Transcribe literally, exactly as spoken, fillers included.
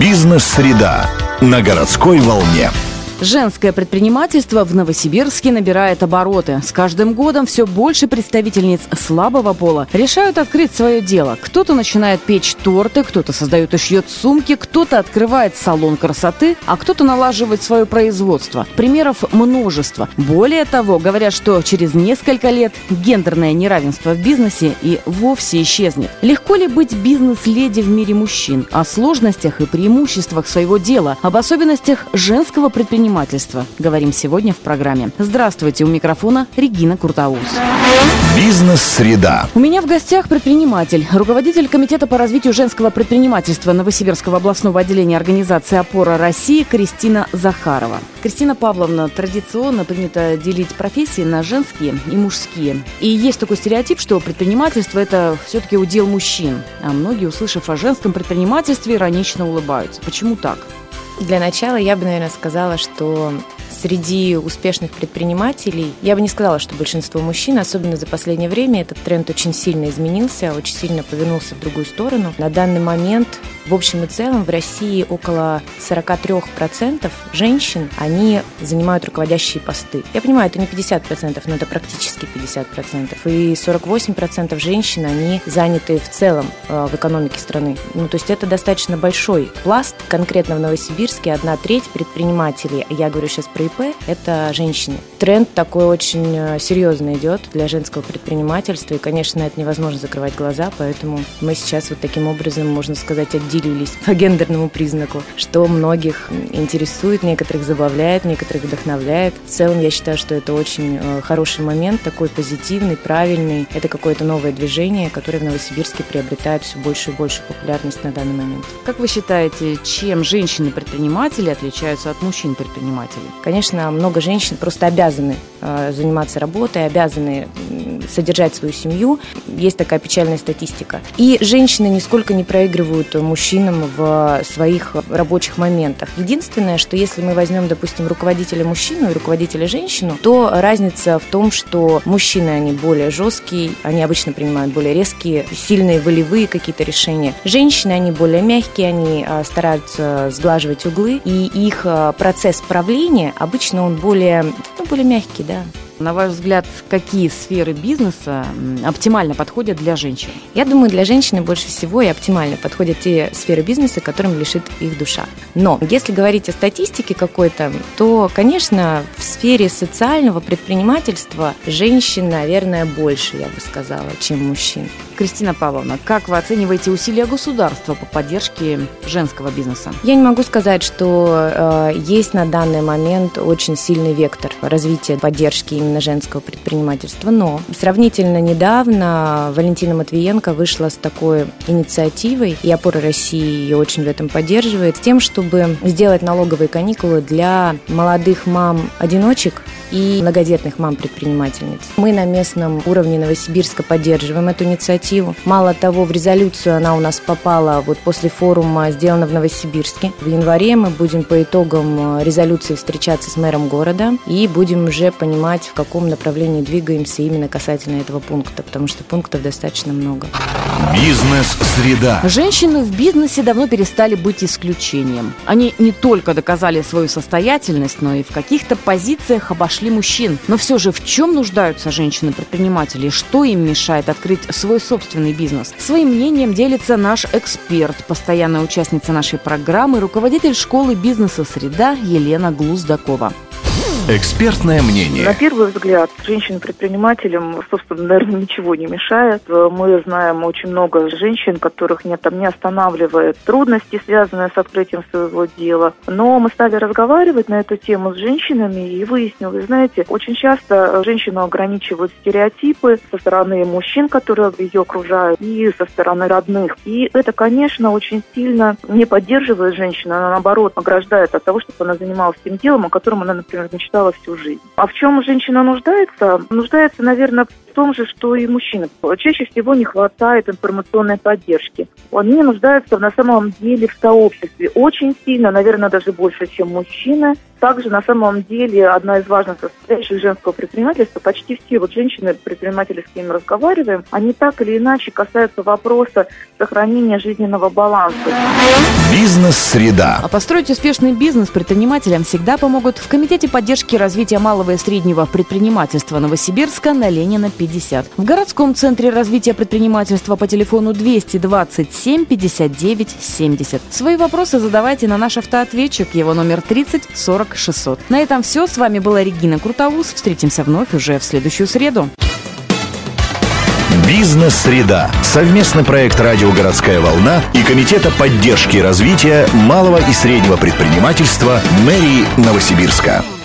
Бизнес-среда на городской волне. Женское предпринимательство в Новосибирске набирает обороты. С каждым годом все больше представительниц слабого пола решают открыть свое дело. Кто-то начинает печь торты, кто-то создает и шьет сумки, кто-то открывает салон красоты, а кто-то налаживает свое производство. Примеров множество. Более того, говорят, что через несколько лет гендерное неравенство в бизнесе и вовсе исчезнет. Легко ли быть бизнес-леди в мире мужчин? О сложностях и преимуществах своего дела, об особенностях женского предпринимательства говорим сегодня в программе. Здравствуйте, у микрофона Регина Куртаус. Бизнес-среда. У меня в гостях предприниматель, руководитель Комитета по развитию женского предпринимательства Новосибирского областного отделения организации «Опора России» Кристина Захарова. Кристина Павловна, традиционно принято делить профессии на женские и мужские. И есть такой стереотип, что предпринимательство – это все-таки удел мужчин. А многие, услышав о женском предпринимательстве, иронично улыбаются. Почему так? Для начала я бы, наверное, сказала, что среди успешных предпринимателей, я бы не сказала, что большинство мужчин, особенно за последнее время, этот тренд очень сильно изменился, очень сильно повернулся в другую сторону. На данный момент, в общем и целом, в России около сорок три процента женщин, они занимают руководящие посты. Я понимаю, это не пятьдесят процентов, но это практически пятьдесят процентов. И сорок восемь процентов женщин, они заняты в целом э, в экономике страны. Ну, то есть это достаточно большой пласт. Конкретно в Новосибирске одна треть предпринимателей, я говорю сейчас про ИП, это женщины. Тренд такой очень серьезно идет для женского предпринимательства, и, конечно, на это невозможно закрывать глаза, поэтому мы сейчас вот таким образом, можно сказать, отделились по гендерному признаку, что многих интересует, некоторых забавляет, некоторых вдохновляет. В целом, я считаю, что это очень хороший момент, такой позитивный, правильный. Это какое-то новое движение, которое в Новосибирске приобретает все большую и большую популярность на данный момент. Как вы считаете, чем женщины-предприниматели отличаются от мужчин-предпринимателей? Конечно, много женщин просто обязаны э, заниматься работой, обязаны содержать свою семью. Есть такая печальная статистика. И женщины нисколько не проигрывают мужчинам в своих рабочих моментах. Единственное, что если мы возьмем, допустим, руководителя мужчину и руководителя женщину, то разница в том, что мужчины, они более жесткие, они обычно принимают более резкие, сильные, волевые какие-то решения. Женщины, они более мягкие, они э, стараются сглаживать углы, и их э, процесс правления обычно он более, ну, более мягкий, да. На ваш взгляд, какие сферы бизнеса оптимально подходят для женщин? Я думаю, для женщины больше всего и оптимально подходят те сферы бизнеса, которым лежит их душа. Но если говорить о статистике какой-то, то, конечно, в сфере социального предпринимательства женщин, наверное, больше, я бы сказала, чем мужчин. Кристина Павловна, как вы оцениваете усилия государства по поддержке женского бизнеса? Я не могу сказать, что э, есть на данный момент очень сильный вектор развития поддержки именно женского предпринимательства, но сравнительно недавно Валентина Матвиенко вышла с такой инициативой, и «Опора России» ее очень в этом поддерживает, с тем, чтобы сделать налоговые каникулы для молодых мам-одиночек и многодетных мам-предпринимательниц. Мы на местном уровне Новосибирска поддерживаем эту инициативу. Мало того, в резолюцию она у нас попала вот после форума «Сделано в Новосибирске». В январе мы будем по итогам резолюции встречаться с мэром города и будем уже понимать, в каком направлении двигаемся именно касательно этого пункта, потому что пунктов достаточно много. Бизнес-среда. Женщины в бизнесе давно перестали быть исключением. Они не только доказали свою состоятельность, но и в каких-то позициях обошли мужчин. Но все же в чем нуждаются женщины-предприниматели? Что им мешает открыть свой собственный бизнес? Своим мнением делится наш эксперт, постоянная участница нашей программы, руководитель школы бизнеса «Среда» Елена Глуздакова. Экспертное мнение. На первый взгляд, женщин-предпринимателям, собственно, наверное, ничего не мешает. Мы знаем очень много женщин, которых нет, там, не останавливает трудности, связанные с открытием своего дела. Но мы стали разговаривать на эту тему с женщинами и выяснилось, знаете, очень часто женщину ограничивают стереотипы со стороны мужчин, которые ее окружают, и со стороны родных. И это, конечно, очень сильно не поддерживает женщину, она, наоборот, ограждает от того, чтобы она занималась тем делом, о котором она, например, мечтала всю жизнь. А в чем женщина нуждается? Нуждается, наверное, в том же, что и мужчина. Чаще всего не хватает информационной поддержки. Они нуждаются на самом деле в сообществе очень сильно, наверное, даже больше, чем мужчины. Также на самом деле одна из важных составляющих женского предпринимательства, почти все вот женщины-предприниматели, с кем мы разговариваем, они так или иначе касаются вопроса сохранения жизненного баланса. Бизнес-среда. А построить успешный бизнес предпринимателям всегда помогут в Комитете поддержки развития малого и среднего предпринимательства Новосибирска на Ленина, пятьдесят. В городском центре развития предпринимательства по телефону двести двадцать семь пятьдесят девять семьдесят. Свои вопросы задавайте на наш автоответчик, его номер тридцать сорок шестьсот. На этом все. С вами была Регина Крутоус. Встретимся вновь уже в следующую среду. Бизнес-среда. Совместный проект «Радио Городская волна» и Комитета поддержки и развития малого и среднего предпринимательства мэрии Новосибирска.